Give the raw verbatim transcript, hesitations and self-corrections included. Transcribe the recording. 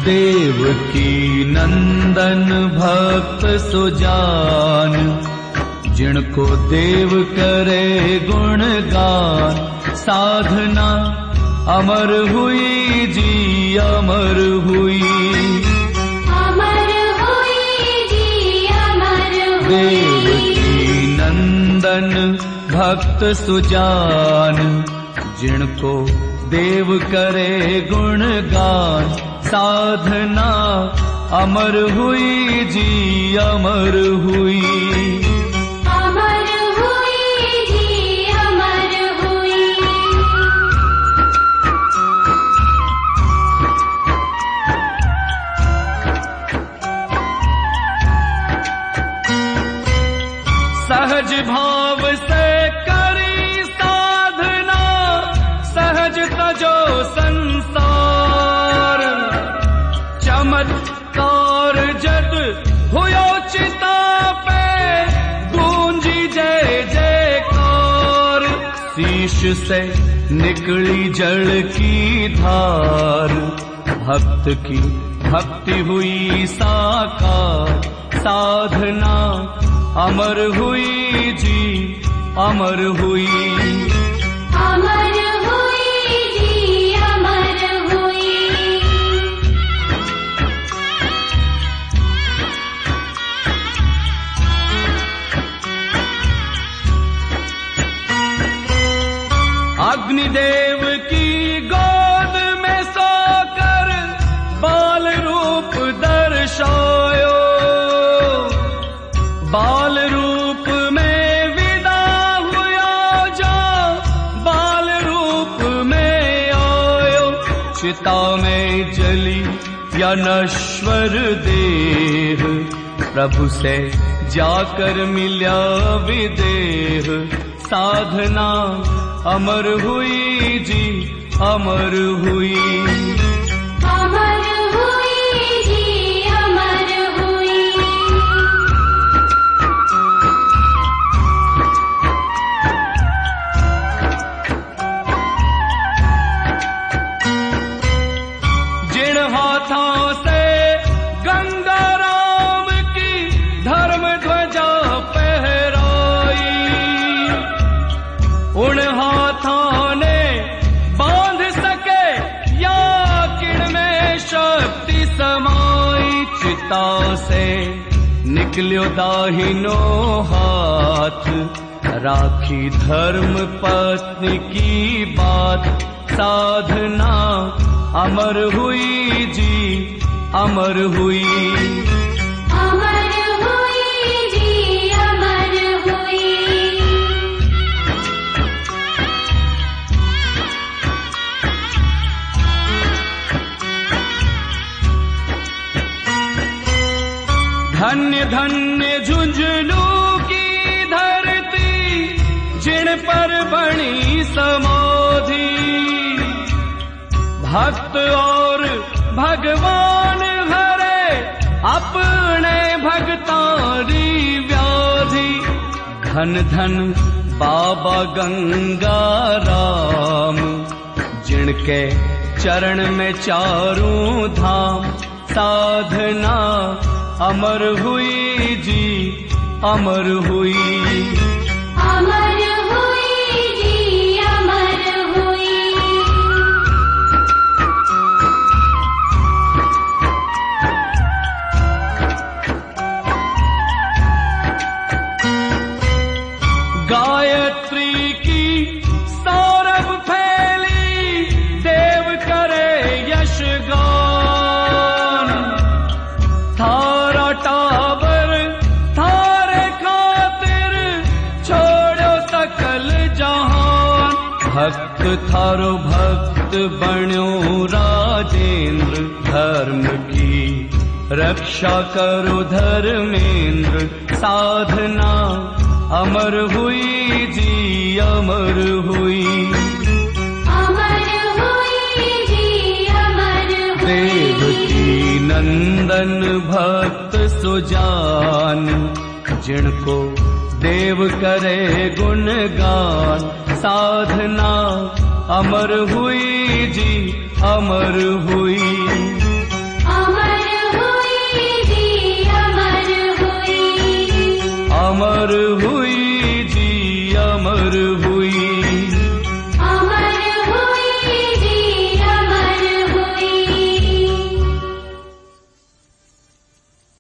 देवकी नंदन भक्त सुजान, जिनको देव करे गुणगान, साधना अमर हुई जी अमर हुई, अमर हुई जी अमर हुई। देवकी नंदन भक्त सुजान, जिनको देव करे गुणगान, साधना अमर हुई जी अमर हुई, अमर हुई जी अमर हुई। सहज भाव से करी साधना, सहज तजो संसार, चमत्कार जद हुयो चिता पे, गूंजी जय जयकार। शीश से निकली जल की धार, भक्त की भक्ति हुई साकार, साधना अमर हुई जी अमर हुई, अमर हुई जी अमर हुई। अग्निदेव की गोद में सोकर बाल रूप दर्शायो, बाल रूप में विदा हुआ जो बाल रूप में आयो। चिता में जली या नश्वर देह, प्रभु से जाकर मिल्या विदेह, साधना अमर हुई जी अमर हुई, अमर हुई जी अमर हुई। जिन हाथों से गंगा राम की धर्म ध्वजा फहराई, उन हाथों ने बांध सके या किण में शक्ति समाई। चिता से निकल्यो दाहिनो हाथ, राखी धर्म पत्नी की बात, साधना अमर हुई जी अमर हुई, अमर हुई जी अमर हुई। धन्य धन्य झुंझुनू की धरती, जिन पर बनी समाधि, भक्त और भगवान हरे अपने भक्तारी व्याधि। धन धन बाबा गंगा राम, जिनके चरण में चारों धाम, साधना अमर हुई जी अमर हुई, अमर हुई जी अमर हुई। गायत्री की सौरभ फैली, देव करे यश गान, थारा टावर थारे खातिर छोड़ो सकल जहान। भक्त थारो भक्त बण्यो राजेंद्र, धर्म की रक्षा करो धर्मेंद्र, साधना अमर हुई जी अमर हुई, अमर हुई जी अमर हुई। देवकी नंदन भक्त सुजान, जिनको देव करे गुणगान, साधना अमर हुई जी अमर हुई, अमर